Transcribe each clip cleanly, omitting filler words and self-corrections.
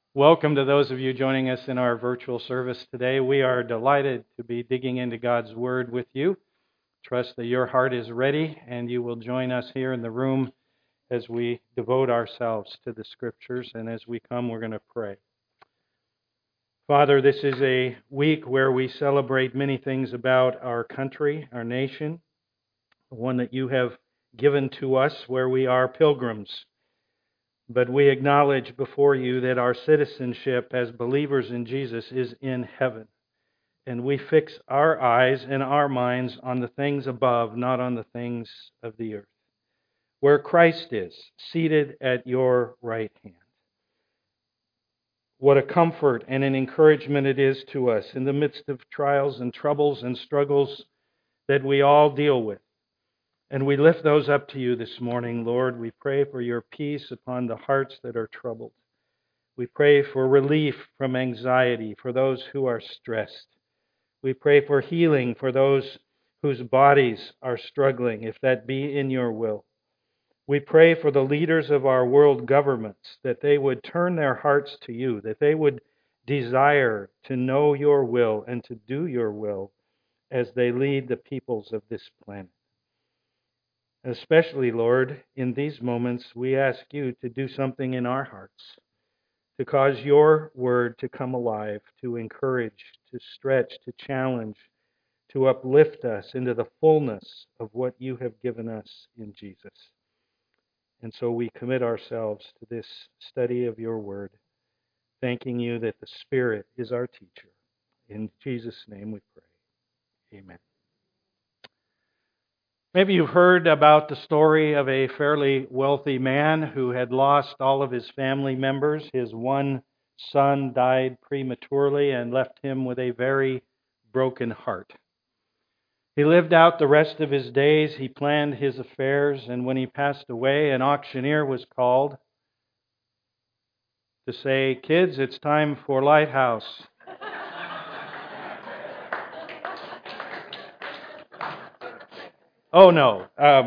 Welcome to those of you joining us in our virtual service today. We are delighted to be digging into God's Word with you. Trust that your heart is ready and you will join us here in the room as we devote ourselves to the Scriptures. And as we come, we're going to pray. Father, this is a week where we celebrate many things about our country, our nation, the one that you have given to us where we are pilgrims. But we acknowledge before you that our citizenship as believers in Jesus is in heaven. And we fix our eyes and our minds on the things above, not on the things of the earth, where Christ is, seated at your right hand. What a comfort and an encouragement it is to us in the midst of trials and troubles and struggles that we all deal with. And we lift those up to you this morning, Lord. We pray for your peace upon the hearts that are troubled. We pray for relief from anxiety for those who are stressed. We pray for healing for those whose bodies are struggling, if that be in your will. We pray for the leaders of our world governments, that they would turn their hearts to you, that they would desire to know your will and to do your will as they lead the peoples of this planet. Especially, Lord, in these moments, we ask you to do something in our hearts, to cause your word to come alive, to encourage, to stretch, to challenge, to uplift us into the fullness of what you have given us in Jesus. And so we commit ourselves to this study of your word, thanking you that the Spirit is our teacher. In Jesus' name we pray. Amen. Maybe you've heard about the story of a fairly wealthy man who had lost all of his family members. His one son died prematurely and left him with a very broken heart. He lived out the rest of his days. He planned his affairs, and when he passed away, an auctioneer was called to say, "Kids, it's time for Lighthouse." Oh, no.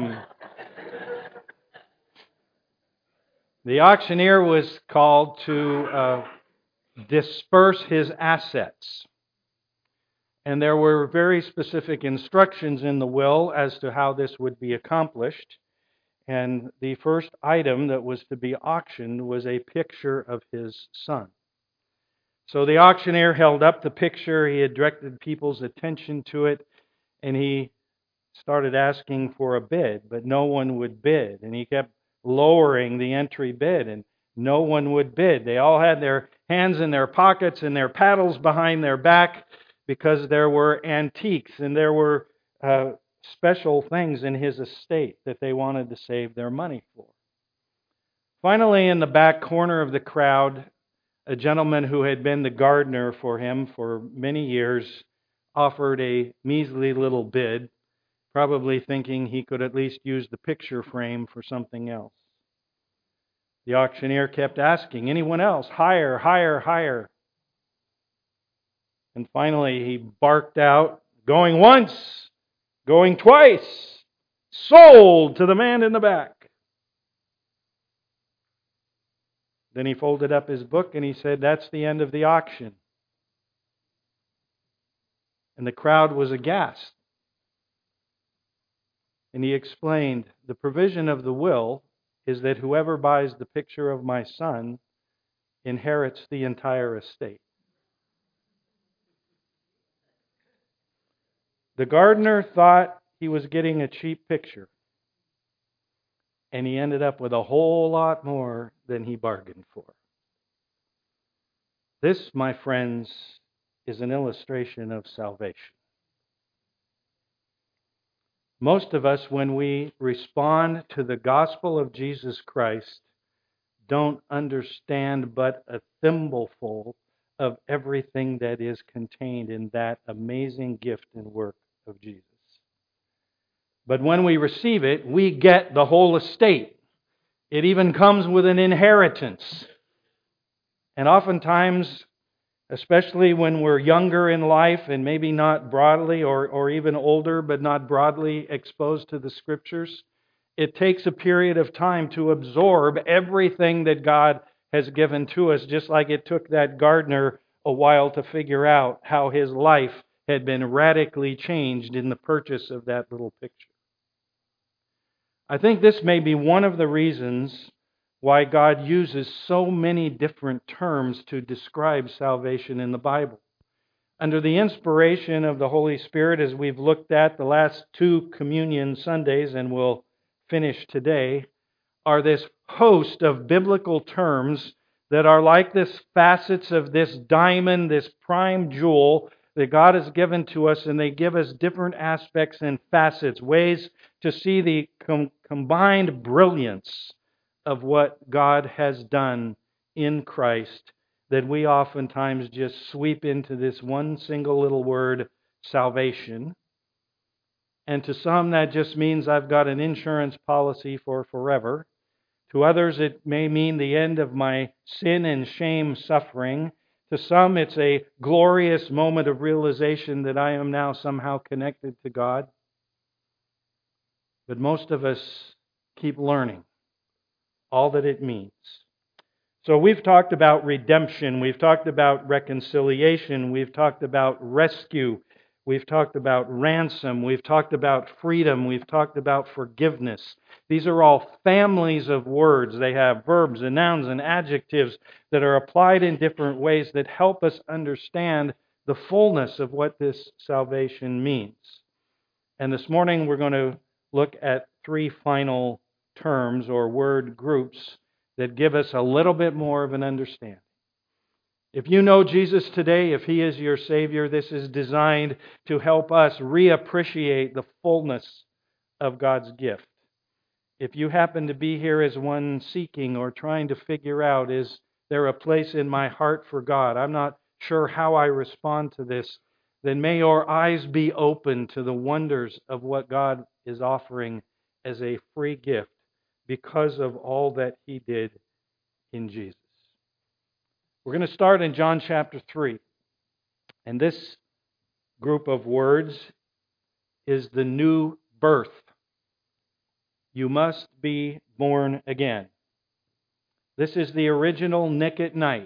The auctioneer was called to disperse his assets. And there were very specific instructions in the will as to how this would be accomplished. And the first item that was to be auctioned was a picture of his son. So the auctioneer held up the picture. He had directed people's attention to it, and he started asking for a bid, but no one would bid. And he kept lowering the entry bid, and no one would bid. They all had their hands in their pockets and their paddles behind their back because there were antiques and there were special things in his estate that they wanted to save their money for. Finally, in the back corner of the crowd, a gentleman who had been the gardener for him for many years offered a measly little bid, probably thinking he could at least use the picture frame for something else. The auctioneer kept asking, "Anyone else? Higher, higher, higher." And finally he barked out, "Going once, going twice, sold to the man in the back." Then he folded up his book and he said, "That's the end of the auction." And the crowd was aghast. And he explained, "The provision of the will is that whoever buys the picture of my son inherits the entire estate." The gardener thought he was getting a cheap picture, and he ended up with a whole lot more than he bargained for. This, my friends, is an illustration of salvation. Most of us, when we respond to the gospel of Jesus Christ, don't understand but a thimbleful of everything that is contained in that amazing gift and work of Jesus. But when we receive it, we get the whole estate. It even comes with an inheritance. And oftentimes, especially when we're younger in life and maybe not broadly or even older but not broadly exposed to the Scriptures, it takes a period of time to absorb everything that God has given to us, just like it took that gardener a while to figure out how his life had been radically changed in the purchase of that little picture. I think this may be one of the reasons why God uses so many different terms to describe salvation in the Bible. Under the inspiration of the Holy Spirit, as we've looked at the last 2 Communion Sundays and will finish today, are this host of biblical terms that are like this facets of this diamond, this prime jewel that God has given to us, and they give us different aspects and facets, ways to see the combined brilliance of what God has done in Christ, that we oftentimes just sweep into this one single little word, salvation. And to some, that just means I've got an insurance policy for forever. To others, it may mean the end of my sin and shame suffering. To some, it's a glorious moment of realization that I am now somehow connected to God. But most of us keep learning all that it means. So we've talked about redemption, we've talked about reconciliation, we've talked about rescue, we've talked about ransom, we've talked about freedom, we've talked about forgiveness. These are all families of words. They have verbs and nouns and adjectives that are applied in different ways that help us understand the fullness of what this salvation means. And this morning we're going to look at 3 final terms or word groups that give us a little bit more of an understanding. If you know Jesus today, if He is your Savior, this is designed to help us reappreciate the fullness of God's gift. If you happen to be here as one seeking or trying to figure out, is there a place in my heart for God? I'm not sure how I respond to this. Then may your eyes be open to the wonders of what God is offering as a free gift because of all that He did in Jesus. We're going to start in John chapter 3. And this group of words is the new birth. You must be born again. This is the original Nick at Night.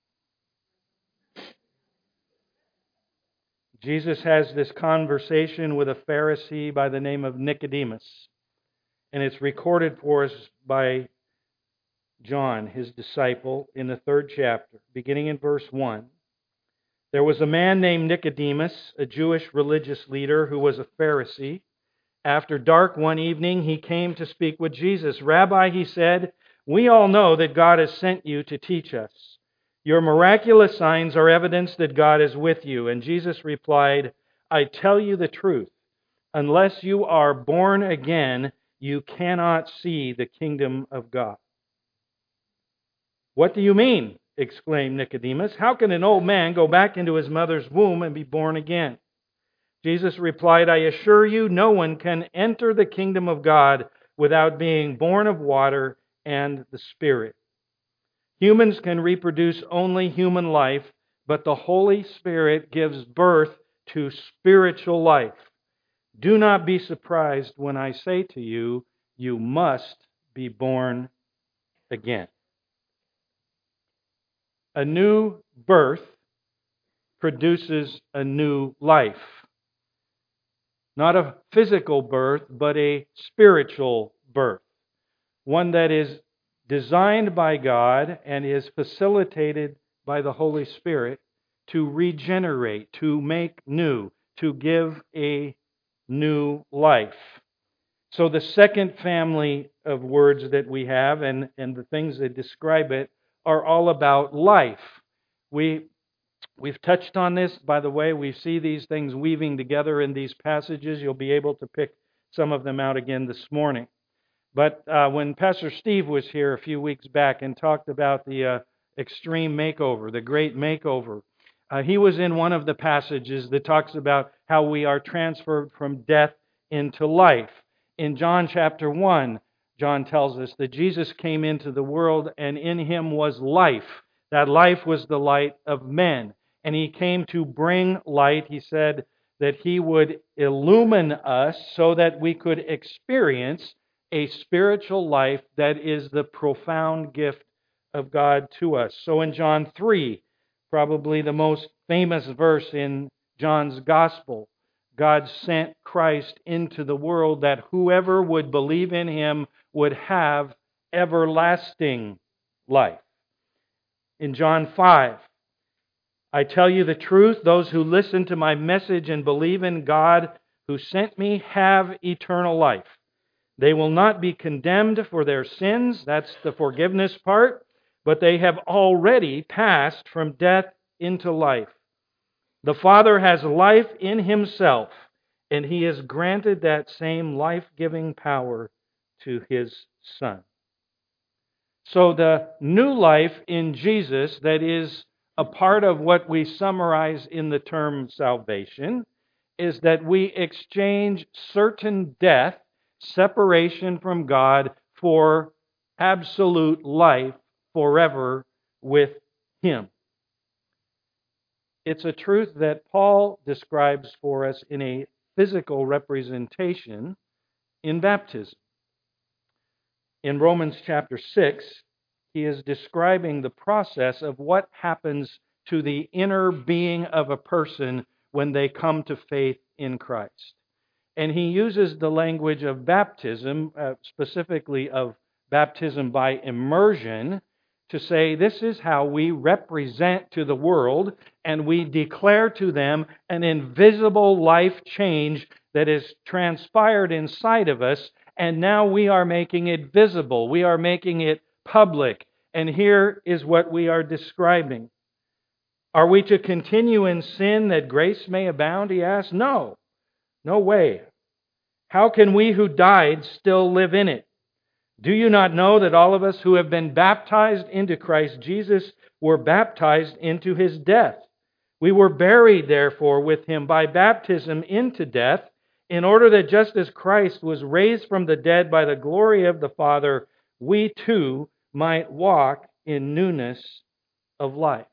Jesus has this conversation with a Pharisee by the name of Nicodemus. And it's recorded for us by John, his disciple, in the 3rd chapter, beginning in verse 1. There was a man named Nicodemus, a Jewish religious leader who was a Pharisee. After dark one evening, he came to speak with Jesus. Rabbi, he said, we all know that God has sent you to teach us. Your miraculous signs are evidence that God is with you. And Jesus replied, I tell you the truth. Unless you are born again, you cannot see the kingdom of God. What do you mean? Exclaimed Nicodemus. How can an old man go back into his mother's womb and be born again? Jesus replied, I assure you, no one can enter the kingdom of God without being born of water and the Spirit. Humans can reproduce only human life, but the Holy Spirit gives birth to spiritual life. Do not be surprised when I say to you, you must be born again. A new birth produces a new life. Not a physical birth, but a spiritual birth. One that is designed by God and is facilitated by the Holy Spirit to regenerate, to make new, to give a new life. So the second family of words that we have and the things that describe it are all about life. We've touched on this, by the way. We see these things weaving together in these passages. You'll be able to pick some of them out again this morning. But when Pastor Steve was here a few weeks back and talked about the extreme makeover, the great makeover, he was in one of the passages that talks about how we are transferred from death into life. In John chapter 1, John tells us that Jesus came into the world and in Him was life. That life was the light of men. And He came to bring light. He said that He would illumine us so that we could experience a spiritual life that is the profound gift of God to us. So in John 3, probably the most famous verse in John's Gospel, God sent Christ into the world that whoever would believe in him would have everlasting life. In John 5, I tell you the truth, those who listen to my message and believe in God who sent me have eternal life. They will not be condemned for their sins, that's the forgiveness part, but they have already passed from death into life. The Father has life in himself, and he has granted that same life-giving power to his Son. So the new life in Jesus that is a part of what we summarize in the term salvation is that we exchange certain death, separation from God, for absolute life forever with him. It's a truth that Paul describes for us in a physical representation in baptism. In Romans chapter 6, he is describing the process of what happens to the inner being of a person when they come to faith in Christ. And he uses the language of baptism, specifically of baptism by immersion, to say this is how we represent to the world and we declare to them an invisible life change that is transpired inside of us, and now we are making it visible. We are making it public. And here is what we are describing. Are we to continue in sin that grace may abound, he asks? No. No way. How can we who died still live in it? Do you not know that all of us who have been baptized into Christ Jesus were baptized into his death? We were buried, therefore, with him by baptism into death, in order that just as Christ was raised from the dead by the glory of the Father, we too might walk in newness of life.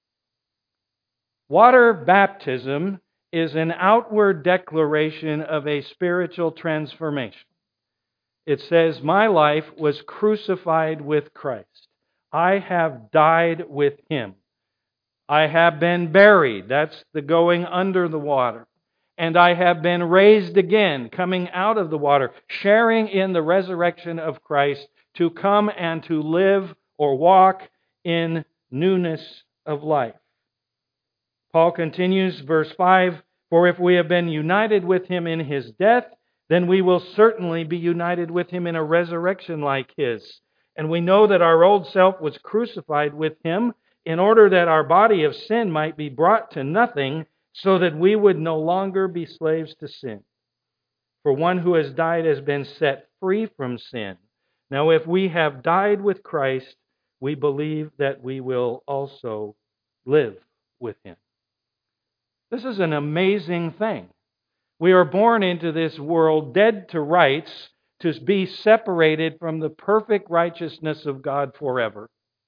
Water baptism is an outward declaration of a spiritual transformation. It says, my life was crucified with Christ. I have died with him. I have been buried. That's the going under the water. And I have been raised again, coming out of the water, sharing in the resurrection of Christ to come and to live or walk in newness of life. Paul continues, verse 5, for if we have been united with him in his death, then we will certainly be united with him in a resurrection like his. And we know that our old self was crucified with him in order that our body of sin might be brought to nothing, so that we would no longer be slaves to sin. For one who has died has been set free from sin. Now, if we have died with Christ, we believe that we will also live with him. This is an amazing thing. We are born into this world dead to rights, to be separated from the perfect righteousness of God forever.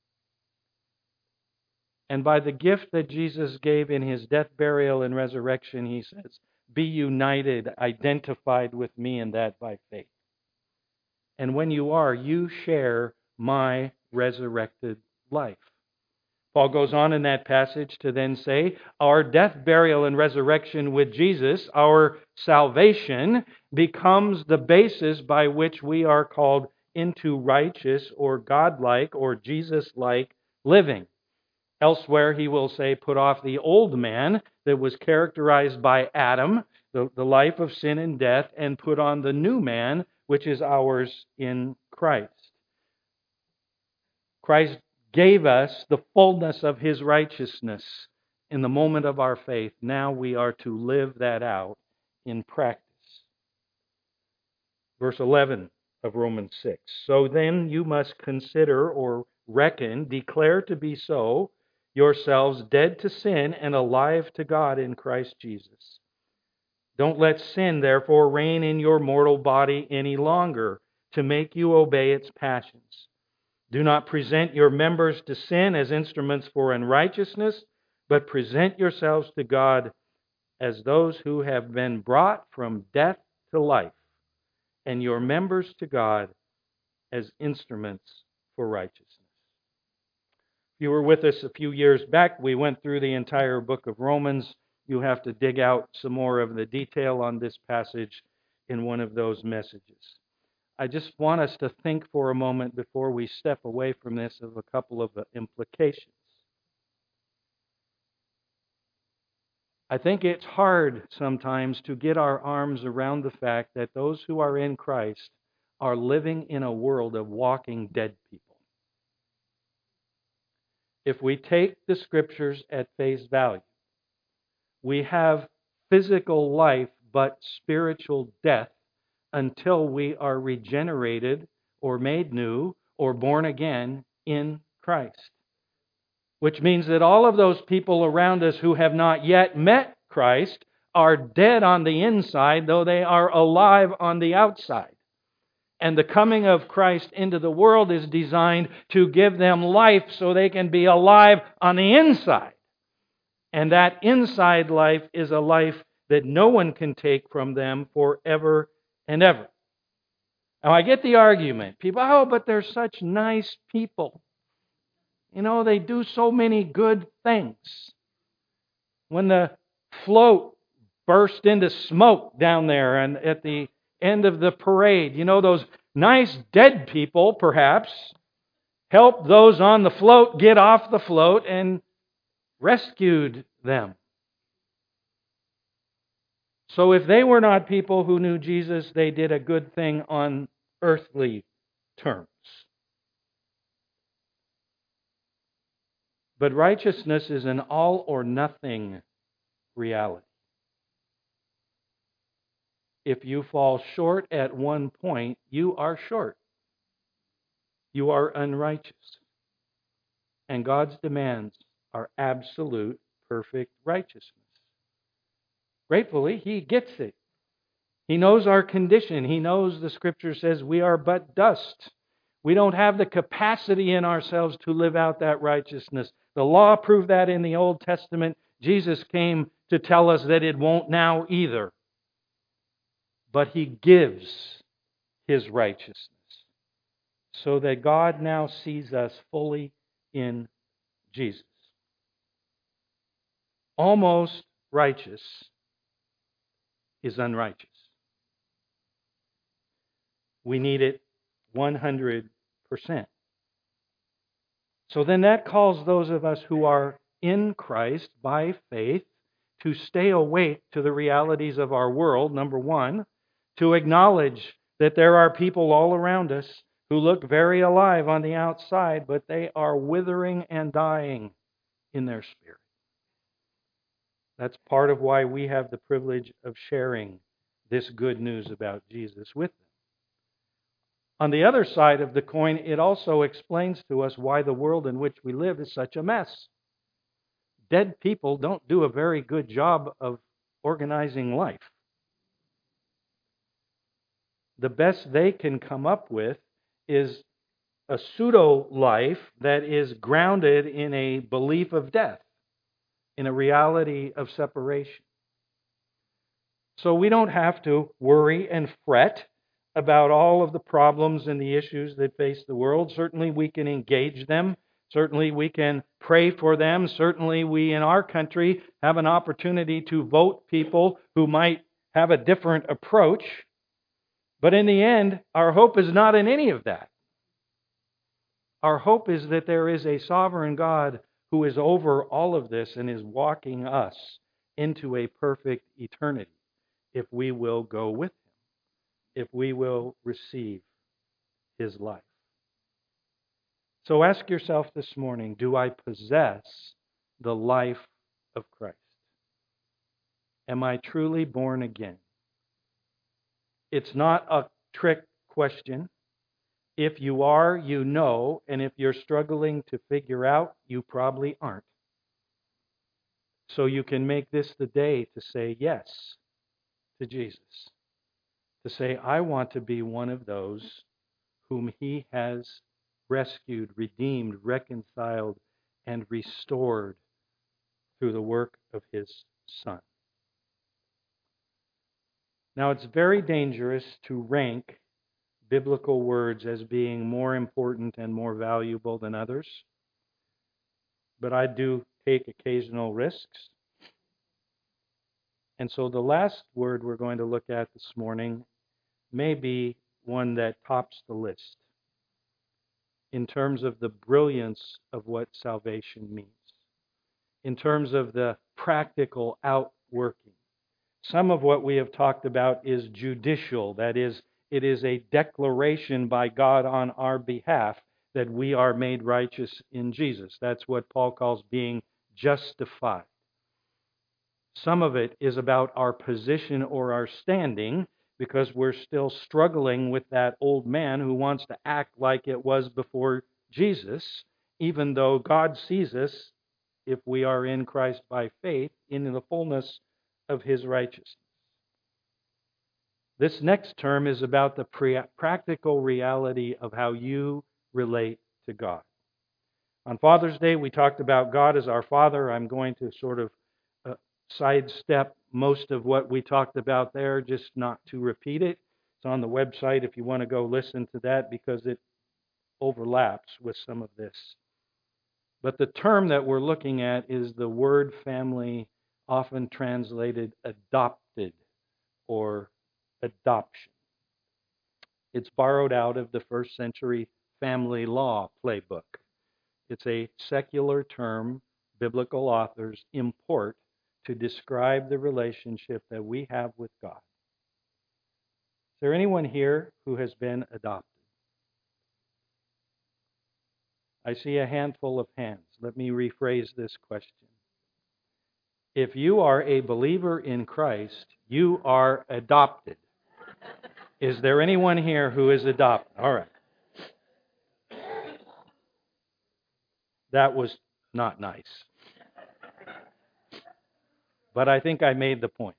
And by the gift that Jesus gave in his death, burial, and resurrection, he says, be united, identified with me in that by faith. And when you are, you share my resurrected life. Paul goes on in that passage to then say, our death, burial, and resurrection with Jesus, our salvation, becomes the basis by which we are called into righteous or godlike or Jesus-like living. Elsewhere, he will say, put off the old man that was characterized by Adam, the life of sin and death, and put on the new man, which is ours in Christ. Christ gave us the fullness of his righteousness in the moment of our faith. Now we are to live that out in practice. Verse 11 of Romans 6. So then you must consider or reckon, declare to be so, yourselves dead to sin and alive to God in Christ Jesus. Don't let sin, therefore, reign in your mortal body any longer to make you obey its passions. Do not present your members to sin as instruments for unrighteousness, but present yourselves to God as those who have been brought from death to life, and your members to God as instruments for righteousness. If you were with us a few years back, we went through the entire book of Romans. You have to dig out some more of the detail on this passage in one of those messages. I just want us to think for a moment before we step away from this of a couple of implications. I think it's hard sometimes to get our arms around the fact that those who are in Christ are living in a world of walking dead people. If we take the Scriptures at face value, we have physical life but spiritual death until we are regenerated or made new or born again in Christ. Which means that all of those people around us who have not yet met Christ are dead on the inside, though they are alive on the outside. And the coming of Christ into the world is designed to give them life so they can be alive on the inside. And that inside life is a life that no one can take from them forever and ever. Now, I get the argument. People, oh, but they're such nice people. You know, they do so many good things. When the float burst into smoke down there and at the end of the parade, you know, those nice dead people, perhaps, helped those on the float get off the float and rescued them. So if they were not people who knew Jesus, they did a good thing on earthly terms. But righteousness is an all or nothing reality. If you fall short at one point, you are short. You are unrighteous. And God's demands are absolute, perfect righteousness. Gratefully, He gets it. He knows our condition. He knows the Scripture says we are but dust. We don't have the capacity in ourselves to live out that righteousness. The law proved that in the Old Testament. Jesus came to tell us that it won't now either. But He gives His righteousness so that God now sees us fully in Jesus. Almost righteous is unrighteous. We need it 100%. So then that calls those of us who are in Christ by faith to stay awake to the realities of our world, number one, to acknowledge that there are people all around us who look very alive on the outside, but they are withering and dying in their spirit. That's part of why we have the privilege of sharing this good news about Jesus with them. On the other side of the coin, it also explains to us why the world in which we live is such a mess. Dead people don't do a very good job of organizing life. The best they can come up with is a pseudo-life that is grounded in a belief of death, in a reality of separation. So we don't have to worry and fret about all of the problems and the issues that face the world. Certainly we can engage them. Certainly we can pray for them. Certainly we in our country have an opportunity to vote people who might have a different approach. But in the end, our hope is not in any of that. Our hope is that there is a sovereign God who is over all of this and is walking us into a perfect eternity if we will go with Him, if we will receive His life. So ask yourself this morning, do I possess the life of Christ? Am I truly born again? It's not a trick question. If you are, you know, and if you're struggling to figure out, you probably aren't. So you can make this the day to say yes to Jesus. To say, I want to be one of those whom He has rescued, redeemed, reconciled, and restored through the work of His Son. Now, it's very dangerous to rank biblical words as being more important and more valuable than others. but I do take occasional risks. And so the last word we're going to look at this morning may be one that tops the list in terms of the brilliance of what salvation means, in terms of the practical outworking. Some of what we have talked about is judicial, that is, it is a declaration by God on our behalf that we are made righteous in Jesus. That's what Paul calls being justified. Some of it is about our position or our standing, because we're still struggling with that old man who wants to act like it was before Jesus, even though God sees us, if we are in Christ by faith, in the fullness of His righteousness. This next term is about the practical reality of how you relate to God. On Father's Day, we talked about God as our Father. I'm going to sort of sidestep most of what we talked about there, just not to repeat it. It's on the website if you want to go listen to that, because it overlaps with some of this. But the term that we're looking at is the word family, often translated adopted or adoption. It's borrowed out of the first century family law playbook. It's a secular term biblical authors import to describe the relationship that we have with God. Is there anyone here who has been adopted? I see a handful of hands. Let me rephrase this question. If you are a believer in Christ, you are adopted. Is there anyone here who is adopted? All right. That was not nice. But I think I made the point.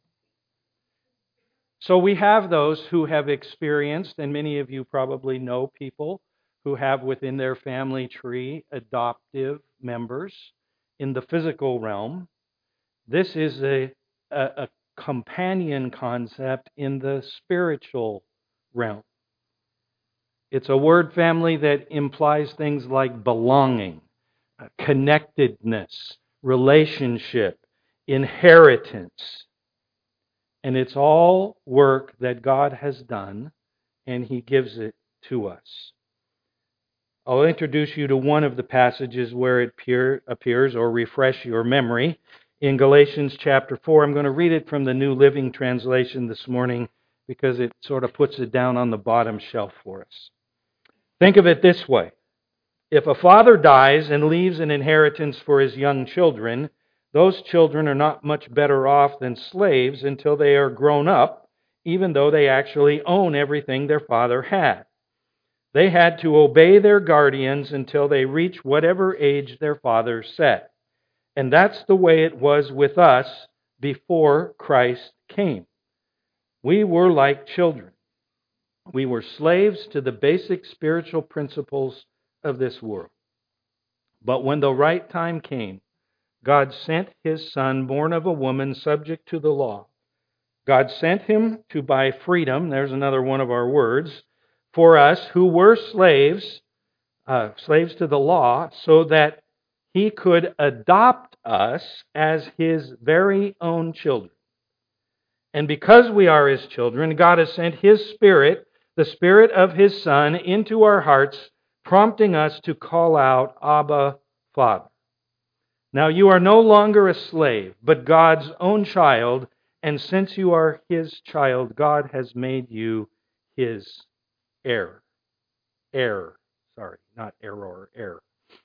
So we have those who have experienced, and many of you probably know people who have within their family tree adoptive members in the physical realm. This is a companion concept in the spiritual realm. It's a word family that implies things like belonging, connectedness, relationship, inheritance. And it's all work that God has done, and He gives it to us. I'll introduce you to one of the passages where it appears, or refresh your memory. In Galatians chapter 4, I'm going to read it from the New Living Translation this morning, because it sort of puts it down on the bottom shelf for us. Think of it this way. If a father dies and leaves an inheritance for his young children, those children are not much better off than slaves until they are grown up, even though they actually own everything their father had. They had to obey their guardians until they reach whatever age their father set. And that's the way it was with us before Christ came. We were like children. We were slaves to the basic spiritual principles of this world. But when the right time came, God sent His Son, born of a woman, subject to the law. God sent Him to buy freedom, there's another one of our words, for us who were slaves to the law, so that He could adopt us as His very own children. And because we are His children, God has sent His Spirit, the Spirit of His Son, into our hearts, prompting us to call out, Abba, Father. Now you are no longer a slave, but God's own child, and since you are His child, God has made you His heir. Not error, heir.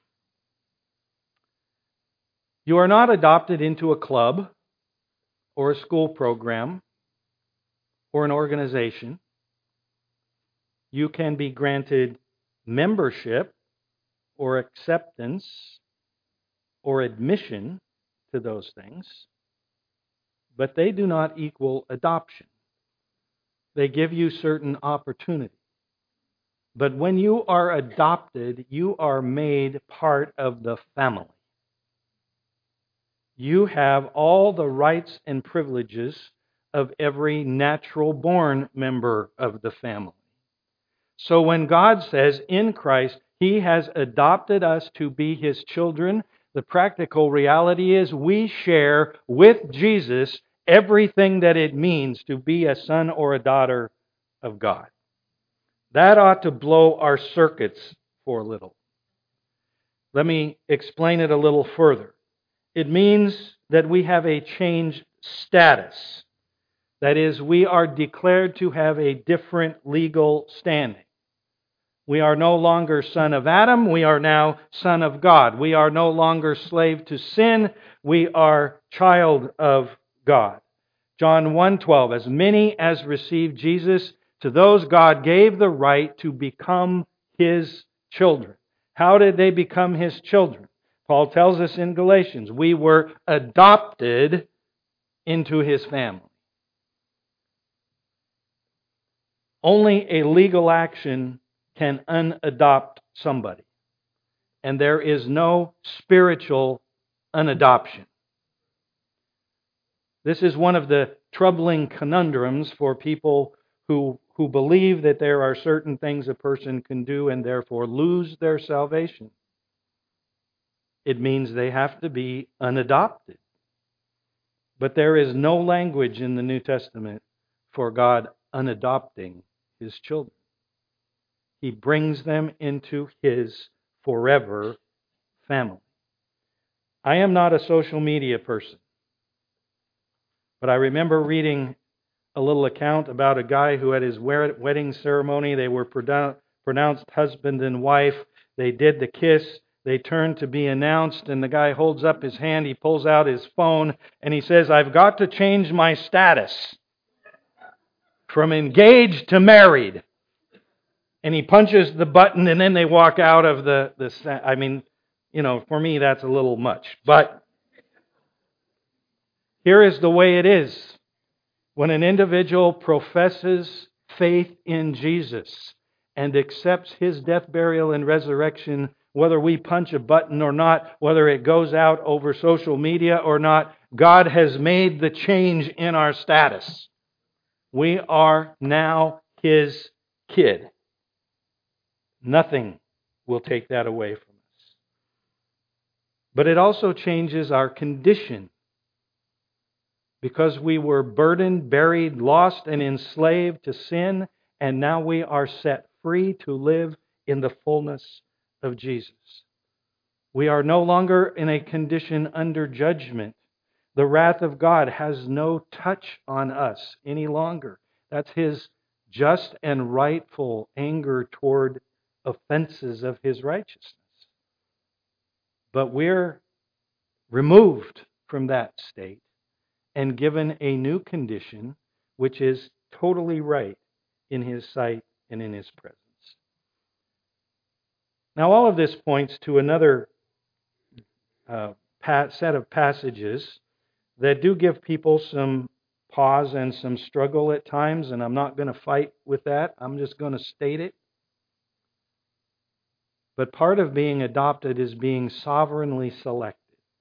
You are not adopted into a club or a school program or an organization. You can be granted membership or acceptance or admission to those things, but they do not equal adoption. They give you certain opportunity. But when you are adopted, you are made part of the family. You have all the rights and privileges of every natural-born member of the family. So when God says in Christ, He has adopted us to be His children, The practical reality is we share with Jesus everything that it means to be a son or a daughter of God. That ought to blow our circuits for a little. Let me explain it a little further. It means that we have a changed status. That is, we are declared to have a different legal standing. We are no longer son of Adam, we are now son of God. We are no longer slave to sin, we are child of God. John 1:12, as many as received Jesus, to those God gave the right to become His children. How did they become His children? Paul tells us in Galatians, we were adopted into His family. Only a legal action can unadopt somebody. And there is no spiritual unadoption. This is one of the troubling conundrums for people who believe that there are certain things a person can do and therefore lose their salvation. It means they have to be unadopted. But there is no language in the New Testament for God unadopting His children. He brings them into His forever family. I am not a social media person, but I remember reading a little account about a guy who at his wedding ceremony, they were pronounced husband and wife. They did the kiss. They turned to be announced, and the guy holds up his hand. He pulls out his phone, and he says, "I've got to change my status from engaged to married." And he punches the button, and then they walk out of I mean, for me, that's a little much. But here is the way it is. When an individual professes faith in Jesus and accepts His death, burial, and resurrection, whether we punch a button or not, whether it goes out over social media or not, God has made the change in our status. We are now His kid. Nothing will take that away from us. But it also changes our condition. Because we were burdened, buried, lost, and enslaved to sin, and now we are set free to live in the fullness of Jesus. We are no longer in a condition under judgment. The wrath of God has no touch on us any longer. That's His just and rightful anger toward offenses of His righteousness. But we're removed from that state and given a new condition which is totally right in His sight and in His presence. Now, all of this points to another set of passages that do give people some pause and some struggle at times, and I'm not going to fight with that. I'm just going to state it. But part of being adopted is being sovereignly selected.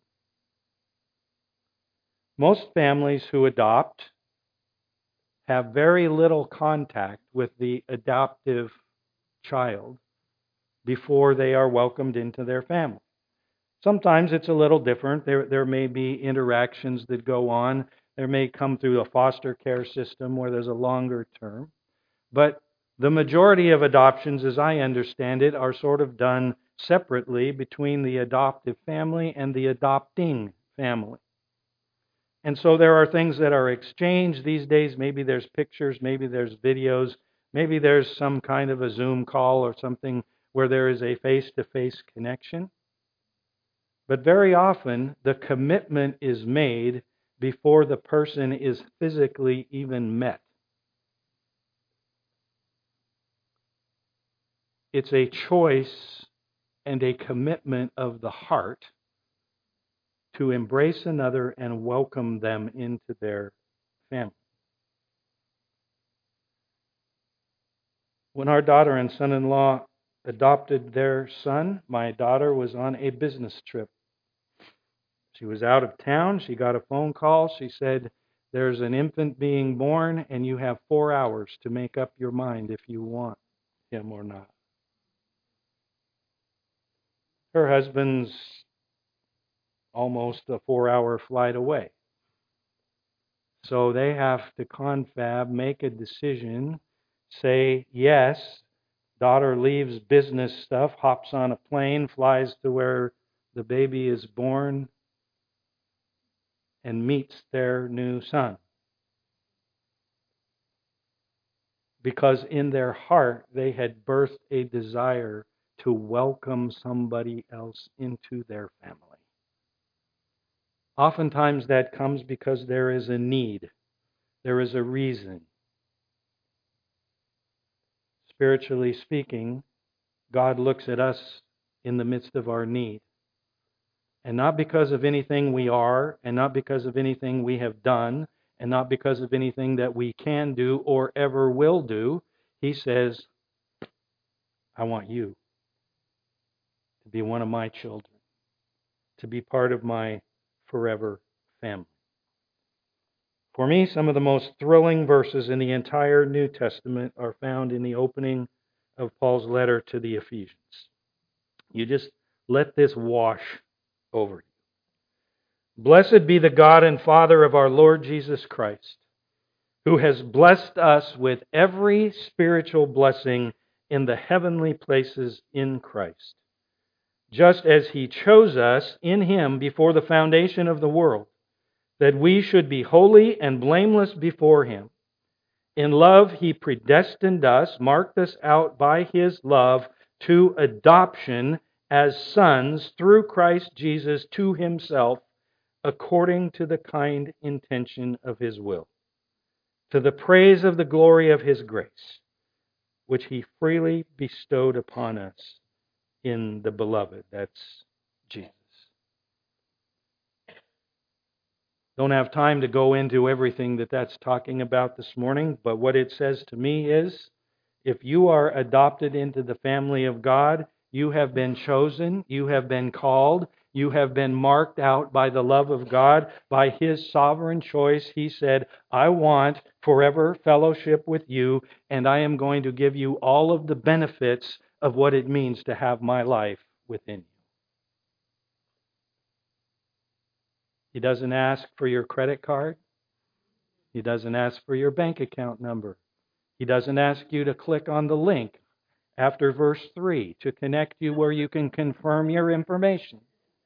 Most families who adopt have very little contact with the adoptive child before they are welcomed into their family. Sometimes it's a little different. There may be interactions that go on. There may come through a foster care system where there's a longer term. But the majority of adoptions, as I understand it, are sort of done separately between the adoptive family and the adopting family. And so there are things that are exchanged these days. Maybe there's pictures, maybe there's videos, maybe there's some kind of a Zoom call or something where there is a face-to-face connection. But very often, the commitment is made before the person is physically even met. It's a choice and a commitment of the heart to embrace another and welcome them into their family. When our daughter and son-in-law adopted their son, my daughter was on a business trip. She was out of town. She got a phone call. She said, "There's an infant being born, and you have 4 hours to make up your mind if you want him or not." Her husband's almost a 4-hour flight away. So they have to confab, make a decision, say yes. Daughter leaves business stuff, hops on a plane, flies to where the baby is born, and meets their new son. Because in their heart, they had birthed a desire to welcome somebody else into their family. Oftentimes that comes because there is a need. There is a reason. Spiritually speaking, God looks at us in the midst of our need. And not because of anything we are, and not because of anything we have done, and not because of anything that we can do or ever will do. He says, I want you to be one of my children, to be part of my forever family. For me, some of the most thrilling verses in the entire New Testament are found in the opening of Paul's letter to the Ephesians. You just let this wash over you. Blessed be the God and Father of our Lord Jesus Christ, who has blessed us with every spiritual blessing in the heavenly places in Christ, just as He chose us in Him before the foundation of the world, that we should be holy and blameless before Him. In love, He predestined us, marked us out by His love to adoption as sons through Christ Jesus to Himself, according to the kind intention of His will, to the praise of the glory of His grace, which He freely bestowed upon us in the Beloved. That's Jesus. Don't have time to go into everything that's talking about this morning, but what it says to me is, if you are adopted into the family of God, you have been chosen, you have been called, you have been marked out by the love of God, by His sovereign choice. He said, I want forever fellowship with you, and I am going to give you all of the benefits of what it means to have my life within you. He doesn't ask for your credit card. He doesn't ask for your bank account number. He doesn't ask you to click on the link after verse 3 to connect you where you can confirm your information.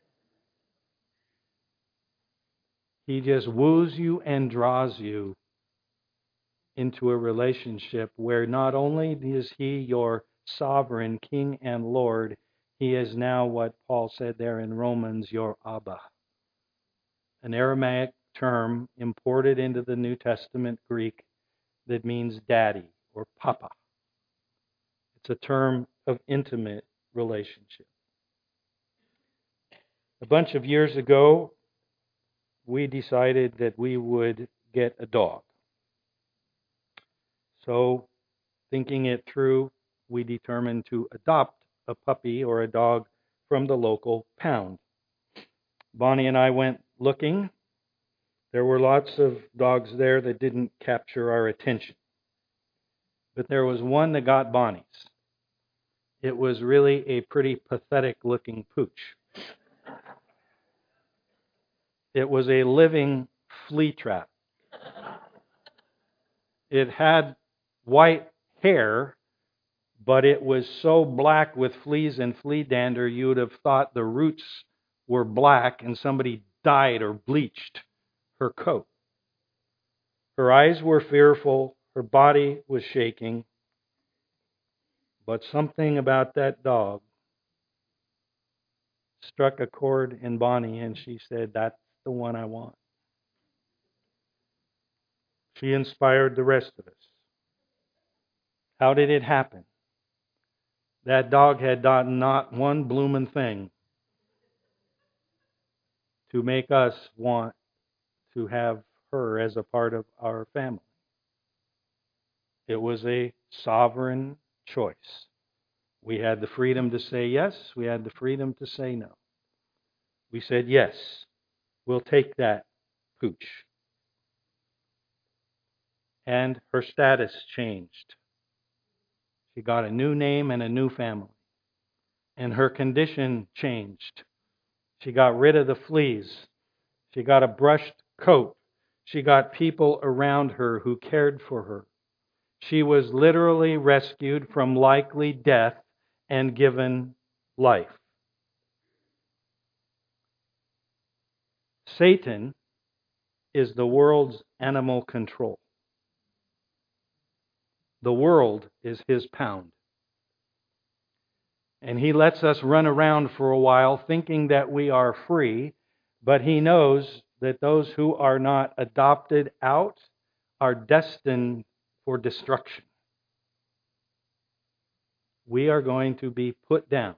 He just woos you and draws you into a relationship where not only is He your sovereign King and Lord, He is now what Paul said there in Romans, your Abba. An Aramaic term imported into the New Testament Greek that means daddy or papa. It's a term of intimate relationship. A bunch of years ago, we decided that we would get a dog. So, thinking it through, we determined to adopt a puppy or a dog from the local pound. Bonnie and I went looking. There were lots of dogs there that didn't capture our attention. But there was one that got Bonnie's. It was really a pretty pathetic looking pooch. It was a living flea trap. It had white hair, but it was so black with fleas and flea dander, you would have thought the roots were black and somebody dyed or bleached her coat. Her eyes were fearful, her body was shaking, but something about that dog struck a chord in Bonnie, and she said, that's the one I want. She inspired the rest of us. How did it happen? That dog had done not one bloomin' thing to make us want to have her as a part of our family. It was a sovereign choice. We had the freedom to say yes. We had the freedom to say no. We said, yes, we'll take that pooch. And her status changed. She got a new name and a new family. And her condition changed. She got rid of the fleas. She got a brushed coat. She got people around her who cared for her. She was literally rescued from likely death and given life. Satan is the world's animal control. The world is his pound. And he lets us run around for a while thinking that we are free, but he knows that those who are not adopted out are destined for destruction. We are going to be put down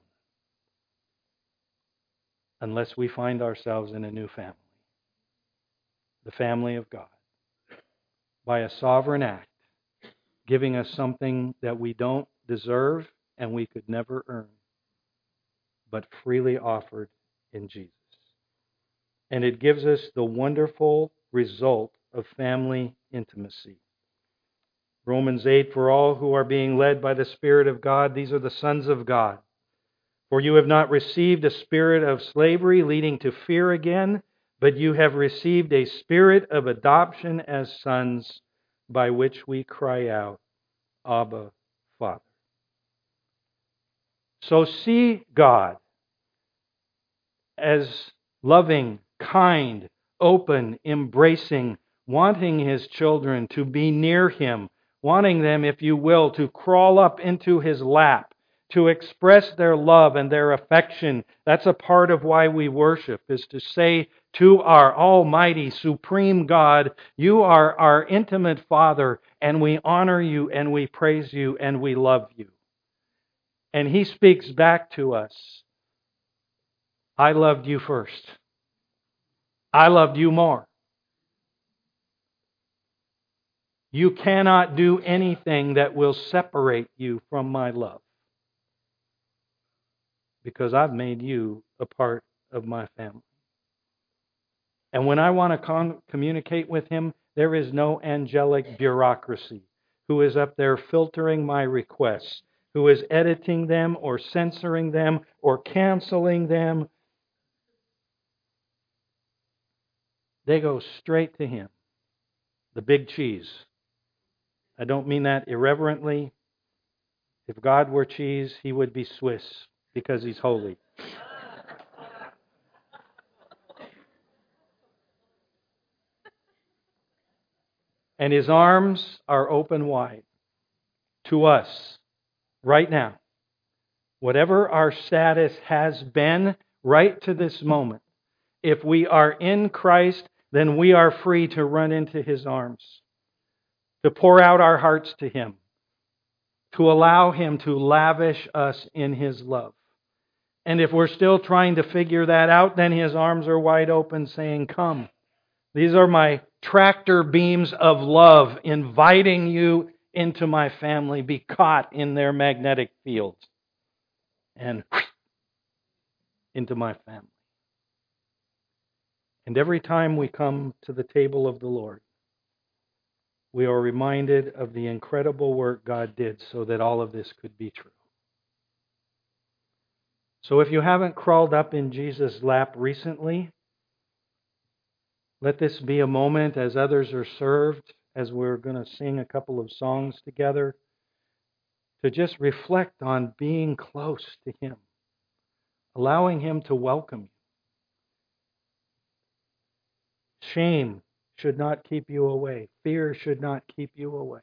unless we find ourselves in a new family, the family of God, by a sovereign act, giving us something that we don't deserve and we could never earn, but freely offered in Jesus. And it gives us the wonderful result of family intimacy. Romans 8, for all who are being led by the Spirit of God, these are the sons of God. For you have not received a spirit of slavery leading to fear again, but you have received a spirit of adoption as sons, by which we cry out, Abba, Father. So see God as loving, kind, open, embracing, wanting His children to be near Him, wanting them, if you will, to crawl up into His lap, to express their love and their affection. That's a part of why we worship, is to say to our almighty, supreme God, you are our intimate Father, and we honor you, and we praise you, and we love you. And He speaks back to us, I loved you first. I loved you more. You cannot do anything that will separate you from my love, because I've made you a part of my family. And when I want to communicate with Him, there is no angelic bureaucracy who is up there filtering my requests, who is editing them or censoring them or canceling them. They go straight to Him, the big cheese. I don't mean that irreverently. If God were cheese, He would be Swiss because He's holy. And His arms are open wide to us right now. Whatever our status has been right to this moment, if we are in Christ, then we are free to run into His arms, to pour out our hearts to Him, to allow Him to lavish us in His love. And if we're still trying to figure that out, then His arms are wide open saying, come. These are my tractor beams of love inviting you into my family. Be caught in their magnetic fields and into my family. And every time we come to the table of the Lord, we are reminded of the incredible work God did so that all of this could be true. So if you haven't crawled up in Jesus' lap recently, let this be a moment as others are served, as we're going to sing a couple of songs together, to just reflect on being close to Him, allowing Him to welcome you. Shame should not keep you away. Fear should not keep you away.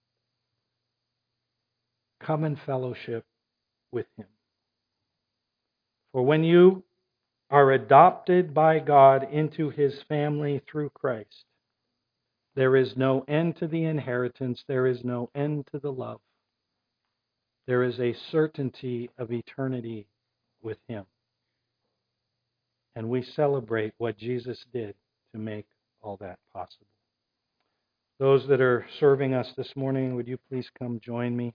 Come in fellowship with Him. For when you are adopted by God into His family through Christ, there is no end to the inheritance. There is no end to the love. There is a certainty of eternity with Him. And we celebrate what Jesus did to make all that possible. Those that are serving us this morning, would you please come join me?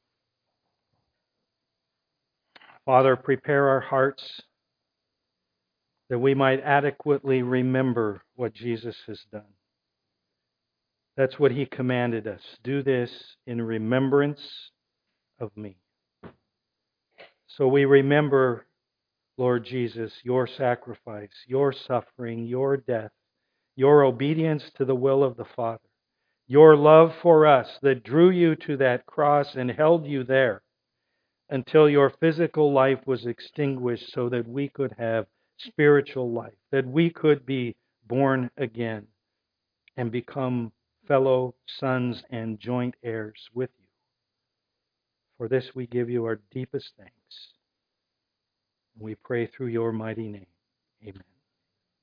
Father, prepare our hearts that we might adequately remember what Jesus has done. That's what He commanded us. Do this in remembrance of me. So we remember Lord Jesus, your sacrifice, your suffering, your death, your obedience to the will of the Father, your love for us that drew you to that cross and held you there until your physical life was extinguished so that we could have spiritual life, that we could be born again and become fellow sons and joint heirs with you. For this we give you our deepest thanks. We pray through your mighty name. Amen.